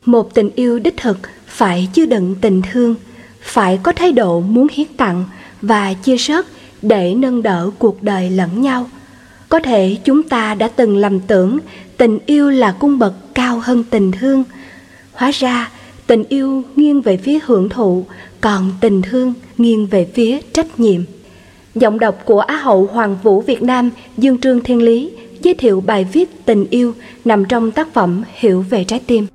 Một tình yêu đích thực phải chứa đựng tình thương, phải có thái độ muốn hiến tặng và chia sớt để nâng đỡ cuộc đời lẫn nhau. Có thể chúng ta đã từng lầm tưởng tình yêu là cung bậc cao hơn tình thương. Hóa ra tình yêu nghiêng về phía hưởng thụ, còn tình thương nghiêng về phía trách nhiệm. Giọng đọc của Á hậu Hoàng vũ Việt Nam Dương Trương Thiên Lý giới thiệu bài viết Tình yêu nằm trong tác phẩm Hiểu về trái tim.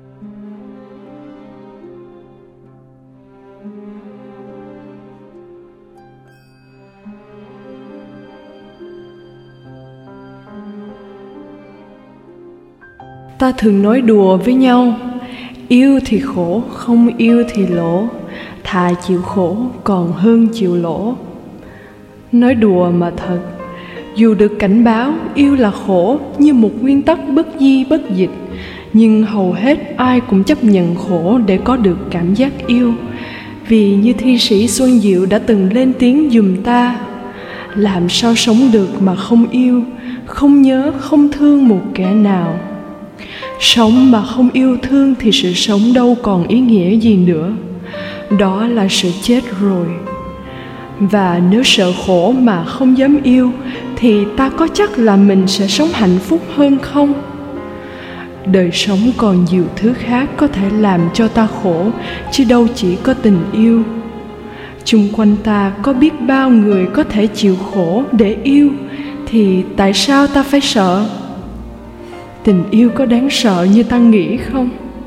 Ta thường nói đùa với nhau, yêu thì khổ, không yêu thì lỗ, thà chịu khổ còn hơn chịu lỗ. Nói đùa mà thật, dù được cảnh báo yêu là khổ như một nguyên tắc bất di bất dịch, nhưng hầu hết ai cũng chấp nhận khổ để có được cảm giác yêu. Vì như thi sĩ Xuân Diệu đã từng lên tiếng giùm ta, làm sao sống được mà không yêu, không nhớ, không thương một kẻ nào. Sống mà không yêu thương thì sự sống đâu còn ý nghĩa gì nữa. Đó là sự chết rồi. Và nếu sợ khổ mà không dám yêu thì ta có chắc là mình sẽ sống hạnh phúc hơn không? Đời sống còn nhiều thứ khác có thể làm cho ta khổ, chứ đâu chỉ có tình yêu. Chung quanh ta có biết bao người có thể chịu khổ để yêu, thì tại sao ta phải sợ? Tình yêu có đáng sợ như ta nghĩ không?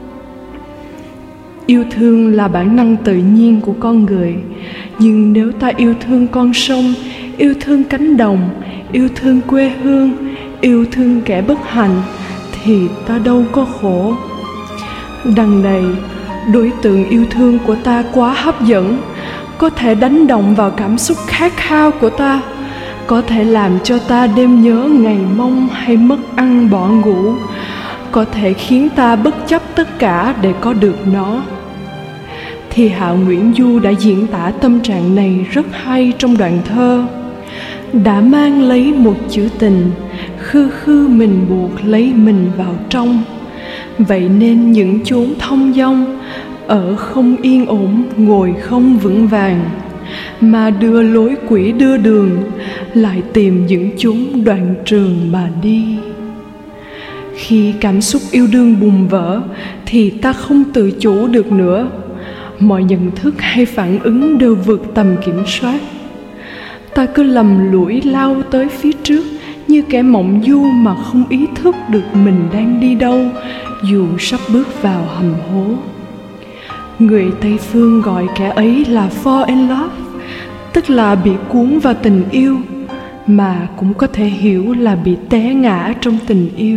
Yêu thương là bản năng tự nhiên của con người. Nhưng nếu ta yêu thương con sông, yêu thương cánh đồng, yêu thương quê hương, yêu thương kẻ bất hạnh, thì ta đâu có khổ. Đằng này, đối tượng yêu thương của ta quá hấp dẫn, có thể đánh động vào cảm xúc khát khao của ta, có thể làm cho ta đêm nhớ ngày mong hay mất ăn bỏ ngủ, có thể khiến ta bất chấp tất cả để có được nó. Thì Hạ Nguyễn Du đã diễn tả tâm trạng này rất hay trong đoạn thơ: đã mang lấy một chữ tình, khư khư mình buộc lấy mình vào trong. Vậy nên những chốn thông dong, ở không yên ổn, ngồi không vững vàng, mà đưa lối quỷ đưa đường, lại tìm những chốn đoạn trường mà đi. Khi cảm xúc yêu đương bùng vỡ thì ta không tự chủ được nữa. Mọi nhận thức hay phản ứng đều vượt tầm kiểm soát. Ta cứ lầm lũi lao tới phía trước như kẻ mộng du mà không ý thức được mình đang đi đâu, dù sắp bước vào hầm hố. Người Tây Phương gọi kẻ ấy là fall in love, tức là bị cuốn vào tình yêu, mà cũng có thể hiểu là bị té ngã trong tình yêu.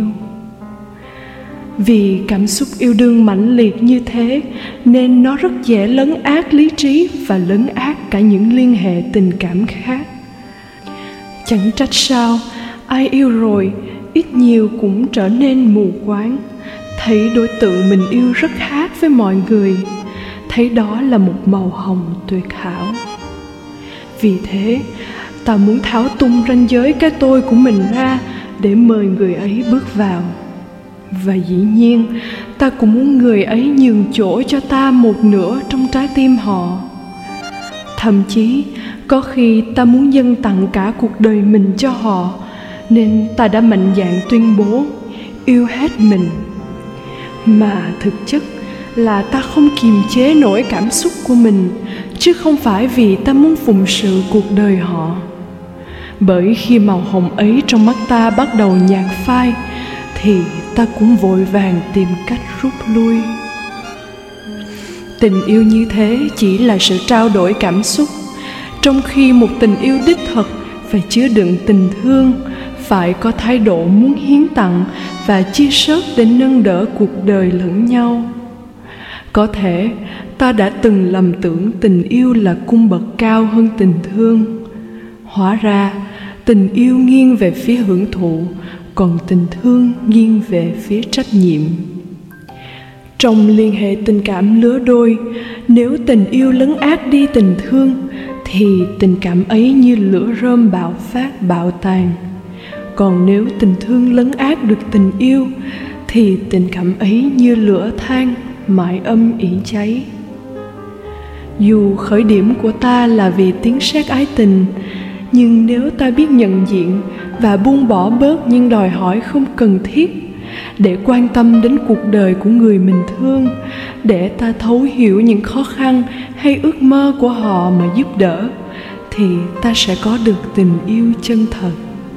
Vì cảm xúc yêu đương mãnh liệt như thế nên nó rất dễ lấn át lý trí và lấn át cả những liên hệ tình cảm khác. Chẳng trách sao ai yêu rồi ít nhiều cũng trở nên mù quáng, thấy đối tượng mình yêu rất khác với mọi người, thấy đó là một màu hồng tuyệt hảo. Vì thế ta muốn tháo tung ranh giới cái tôi của mình ra để mời người ấy bước vào. Và dĩ nhiên ta cũng muốn người ấy nhường chỗ cho ta một nửa trong trái tim họ. Thậm chí có khi ta muốn dâng tặng cả cuộc đời mình cho họ, nên ta đã mạnh dạn tuyên bố yêu hết mình. Mà thực chất là ta không kiềm chế nổi cảm xúc của mình, chứ không phải vì ta muốn phụng sự cuộc đời họ. Bởi khi màu hồng ấy trong mắt ta bắt đầu nhạt phai, thì ta cũng vội vàng tìm cách rút lui. Tình yêu như thế chỉ là sự trao đổi cảm xúc, trong khi một tình yêu đích thực phải chứa đựng tình thương, phải có thái độ muốn hiến tặng và chia sớt để nâng đỡ cuộc đời lẫn nhau. Có thể ta đã từng lầm tưởng tình yêu là cung bậc cao hơn tình thương. Hóa ra tình yêu nghiêng về phía hưởng thụ, còn tình thương nghiêng về phía trách nhiệm. Trong liên hệ tình cảm lứa đôi, nếu tình yêu lấn át đi tình thương, thì tình cảm ấy như lửa rơm bạo phát bạo tàn. Còn nếu tình thương lấn át được tình yêu, thì tình cảm ấy như lửa than mãi âm ỉ cháy. Dù khởi điểm của ta là vì tiếng sét ái tình, nhưng nếu ta biết nhận diện và buông bỏ bớt những đòi hỏi không cần thiết, để quan tâm đến cuộc đời của người mình thương, để ta thấu hiểu những khó khăn hay ước mơ của họ mà giúp đỡ, thì ta sẽ có được tình yêu chân thật.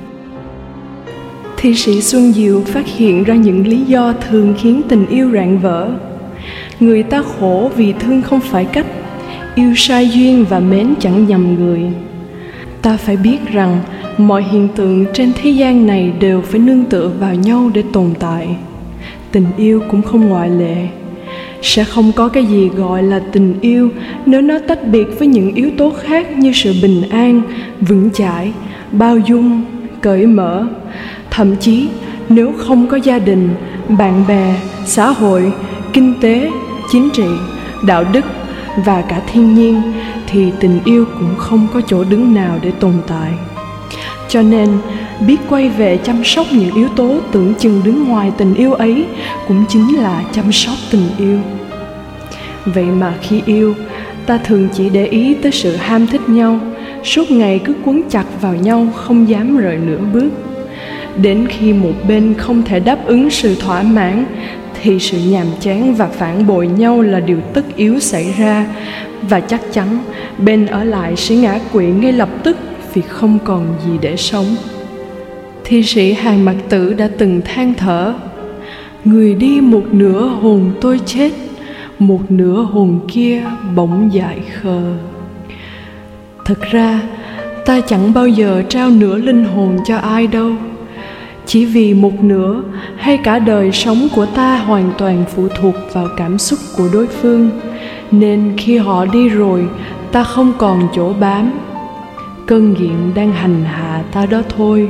Thi sĩ Xuân Diệu phát hiện ra những lý do thường khiến tình yêu rạn vỡ. Người ta khổ vì thương không phải cách, yêu sai duyên và mến chẳng nhầm người. Ta phải biết rằng mọi hiện tượng trên thế gian này đều phải nương tựa vào nhau để tồn tại. Tình yêu cũng không ngoại lệ. Sẽ không có cái gì gọi là tình yêu nếu nó tách biệt với những yếu tố khác như sự bình an, vững chãi, bao dung, cởi mở. Thậm chí nếu không có gia đình, bạn bè, xã hội, kinh tế, chính trị, đạo đức và cả thiên nhiên, thì tình yêu cũng không có chỗ đứng nào để tồn tại. Cho nên, biết quay về chăm sóc những yếu tố tưởng chừng đứng ngoài tình yêu ấy cũng chính là chăm sóc tình yêu. Vậy mà khi yêu, ta thường chỉ để ý tới sự ham thích nhau, suốt ngày cứ quấn chặt vào nhau không dám rời nửa bước. Đến khi một bên không thể đáp ứng sự thỏa mãn, thì sự nhàm chán và phản bội nhau là điều tất yếu xảy ra, và chắc chắn bên ở lại sẽ ngã quỵ ngay lập tức vì không còn gì để sống. Thi sĩ Hàn Mặc Tử đã từng than thở: người đi một nửa hồn tôi chết, một nửa hồn kia bỗng dại khờ. Thật ra ta chẳng bao giờ trao nửa linh hồn cho ai đâu. Chỉ vì một nửa hay cả đời sống của ta hoàn toàn phụ thuộc vào cảm xúc của đối phương, nên khi họ đi rồi, ta không còn chỗ bám. Cơn nghiện đang hành hạ ta đó thôi.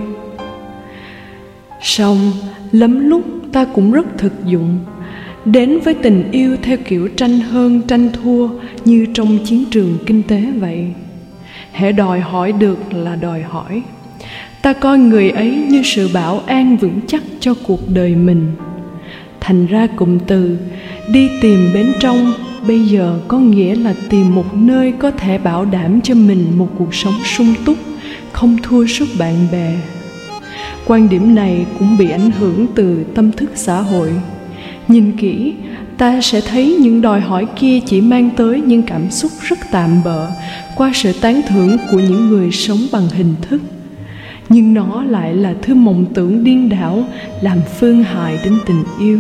Song lắm lúc ta cũng rất thực dụng, đến với tình yêu theo kiểu tranh hơn tranh thua, như trong chiến trường kinh tế vậy. Hễ đòi hỏi được là đòi hỏi. Ta coi người ấy như sự bảo an vững chắc cho cuộc đời mình. Thành ra cụm từ đi tìm bên trong bây giờ có nghĩa là tìm một nơi có thể bảo đảm cho mình một cuộc sống sung túc, không thua sút bạn bè. Quan điểm này cũng bị ảnh hưởng từ tâm thức xã hội. Nhìn kỹ, ta sẽ thấy những đòi hỏi kia chỉ mang tới những cảm xúc rất tạm bợ qua sự tán thưởng của những người sống bằng hình thức. Nhưng nó lại là thứ mộng tưởng điên đảo làm phương hại đến tình yêu.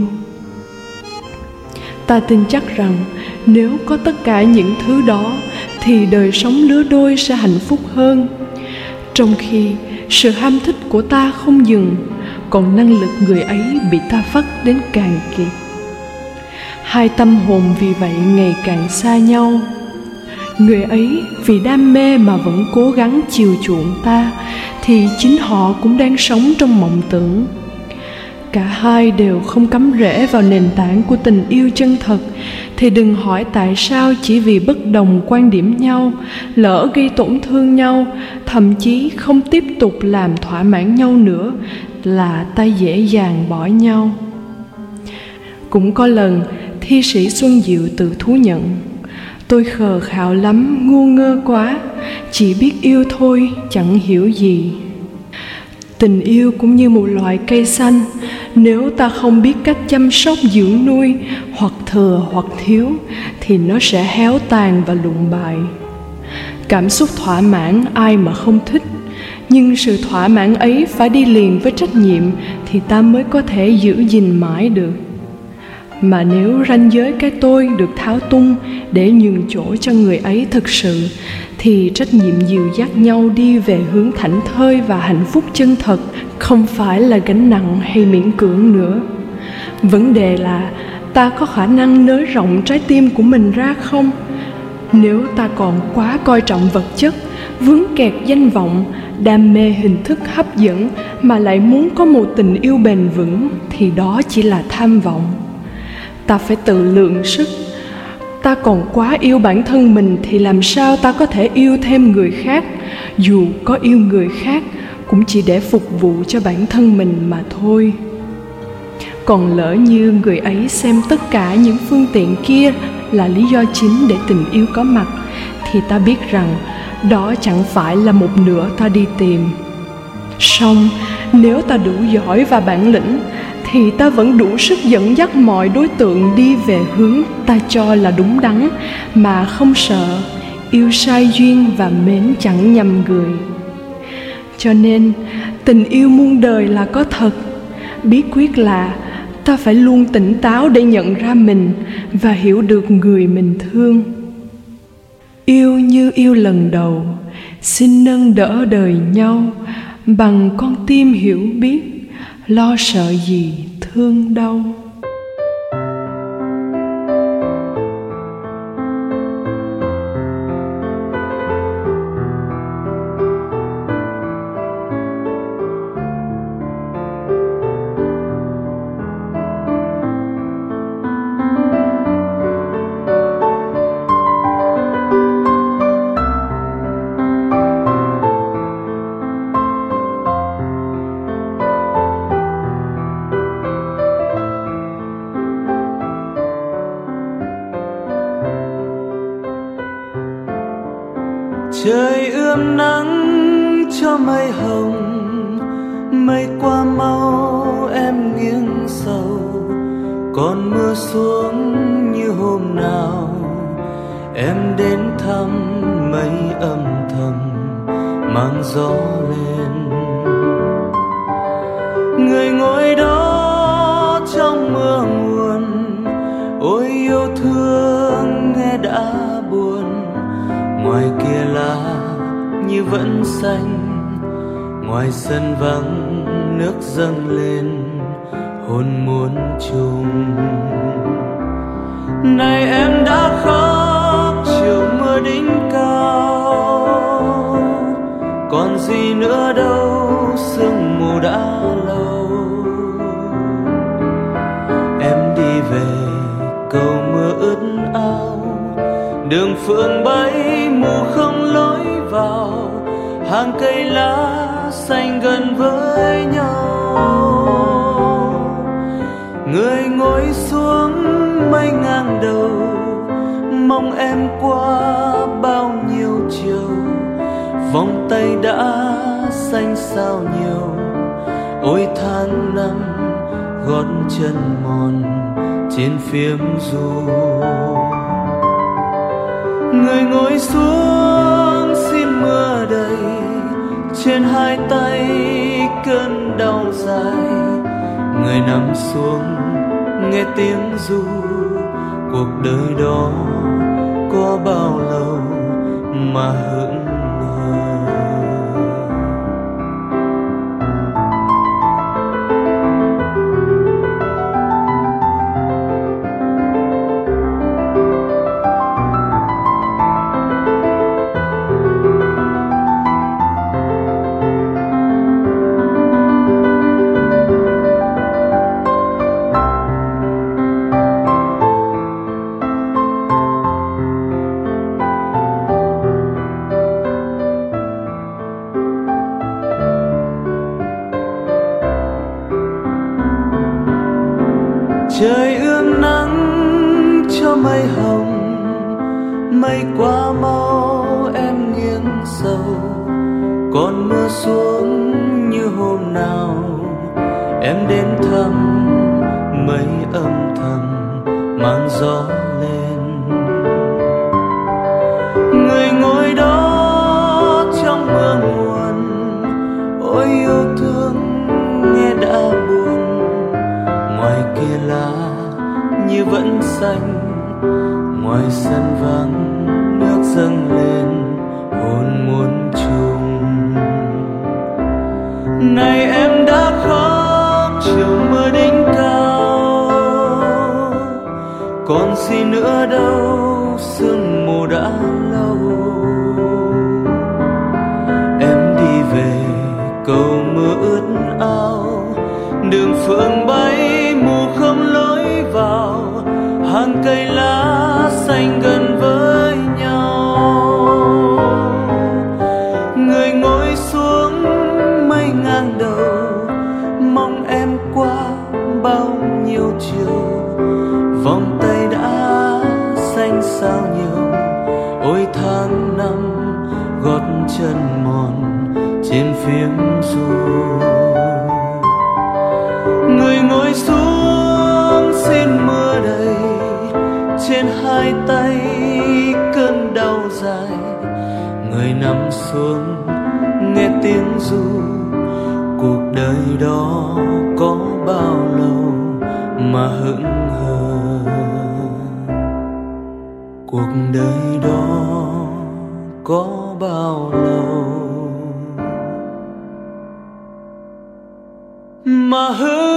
Ta tin chắc rằng nếu có tất cả những thứ đó thì đời sống lứa đôi sẽ hạnh phúc hơn. Trong khi sự ham thích của ta không dừng, còn năng lực người ấy bị ta vắt đến càng kiệt. Hai tâm hồn vì vậy ngày càng xa nhau. Người ấy vì đam mê mà vẫn cố gắng chiều chuộng ta, thì chính họ cũng đang sống trong mộng tưởng. Cả hai đều không cắm rễ vào nền tảng của tình yêu chân thật, thì đừng hỏi tại sao chỉ vì bất đồng quan điểm nhau, lỡ gây tổn thương nhau, thậm chí không tiếp tục làm thỏa mãn nhau nữa, là ta dễ dàng bỏ nhau. Cũng có lần thi sĩ Xuân Diệu tự thú nhận: tôi khờ khạo lắm, ngu ngơ quá, chỉ biết yêu thôi, chẳng hiểu gì. Tình yêu cũng như một loại cây xanh, nếu ta không biết cách chăm sóc dưỡng nuôi, hoặc thừa hoặc thiếu, thì nó sẽ héo tàn và lụi bại. Cảm xúc thỏa mãn ai mà không thích, nhưng sự thỏa mãn ấy phải đi liền với trách nhiệm thì ta mới có thể giữ gìn mãi được. Mà nếu ranh giới cái tôi được tháo tung để nhường chỗ cho người ấy thực sự, thì trách nhiệm dìu dắt nhau đi về hướng thảnh thơi và hạnh phúc chân thật không phải là gánh nặng hay miễn cưỡng nữa. Vấn đề là ta có khả năng nới rộng trái tim của mình ra không? Nếu ta còn quá coi trọng vật chất, vướng kẹt danh vọng, đam mê hình thức hấp dẫn mà lại muốn có một tình yêu bền vững, thì đó chỉ là tham vọng. Ta phải tự lượng sức. Ta còn quá yêu bản thân mình thì làm sao ta có thể yêu thêm người khác? Dù có yêu người khác cũng chỉ để phục vụ cho bản thân mình mà thôi. Còn lỡ như người ấy xem tất cả những phương tiện kia là lý do chính để tình yêu có mặt, thì ta biết rằng đó chẳng phải là một nửa ta đi tìm. Song nếu ta đủ giỏi và bản lĩnh, thì ta vẫn đủ sức dẫn dắt mọi đối tượng đi về hướng ta cho là đúng đắn, mà không sợ yêu sai duyên và mến chẳng nhầm người. Cho nên tình yêu muôn đời là có thật. Bí quyết là ta phải luôn tỉnh táo để nhận ra mình và hiểu được người mình thương. Yêu như yêu lần đầu, xin nâng đỡ đời nhau, bằng con tim hiểu biết, lo sợ gì thương đâu. Trời ươm nắng cho mây hồng, mây qua mau em nghiêng sầu. Còn mưa xuống như hôm nào em đến thăm, mây âm thầm mang gió lên. Người ngồi đó trong mưa nguồn, ôi yêu thương nghe đã buồn. Ngoài kia lá như vẫn xanh, ngoài sân vắng nước dâng lên, hôn muốn chung. Này em đã khóc chiều mưa đỉnh cao, còn gì nữa đâu sương mù đã lâu. Em đi về cầu mưa ướt áo, đường phượng bay mù không lối vào, hàng cây lá xanh gần với nhau. Người ngồi xuống mây ngang đầu, mong em qua bao nhiêu chiều. Vòng tay đã xanh sao nhiều, ôi tháng năm gót chân mòn trên phiếm ru. Người ngồi xuống xin mưa đầy, trên hai tay cơn đau dài. Người nằm xuống nghe tiếng ru, cuộc đời đó có bao lâu mà hững hờ. Trời ươm nắng cho mây hồng, mây qua mau em nghiêng sầu. Còn mưa xuống như hôm nào em đến thăm, mây âm thầm mang gió lên. Người ngồi đó trong mưa nguồn, ôi yêu thương nghe đã buồn. Ngoài kia lá như vẫn xanh, ngoài sân vắng nước dâng lên, hồn muốn chung. Này em đã khóc chiều mưa đỉnh cao, còn gì nữa đâu sương mù đã lâu. Em đi về cầu mưa ướt áo, đường phượng bay mù không lối vào, hàng cây lá xanh gần với nhau. Người ngồi xuống mây ngang đầu, mong em qua bao phím ru. Người ngồi xuống xin mưa đầy trên hai tay cơn đau dài. Người nằm xuống nghe tiếng ru. Cuộc đời đó có bao lâu mà hững hờ. Cuộc đời đó có bao lâu mà hững